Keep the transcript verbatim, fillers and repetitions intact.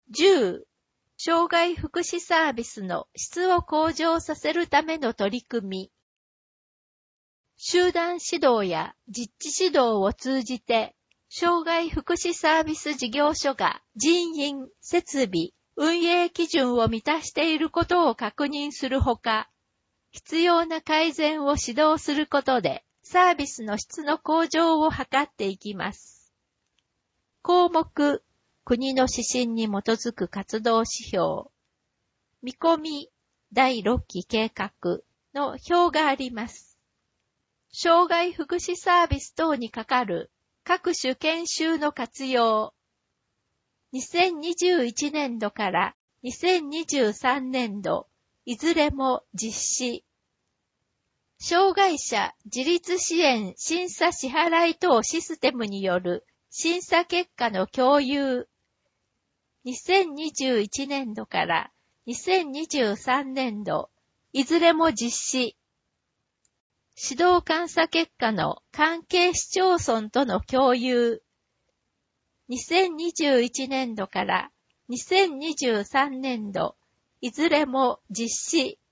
じゅう、障害福祉サービスの質を向上させるための取り組み。集団指導や実地指導を通じて、障害福祉サービス事業所が人員、設備、運営基準を満たしていることを確認するほか、必要な改善を指導することで、サービスの質の向上を図っていきます。項目、国の指針に基づく活動指標、見込みだいろっき計画の表があります。障害福祉サービス等にかかる各種研修の活用。にせんにじゅういちねんどからにせんにじゅうさんねんど、いずれも実施。障害者自立支援審査支払い等システムによる審査結果の共有。にせんにじゅういちねんどからにせんにじゅうさんねんど、いずれも実施。指導監査結果の関係市町村との共有。にせんにじゅういちねんどからにせんにじゅうさんねんど、いずれも実施。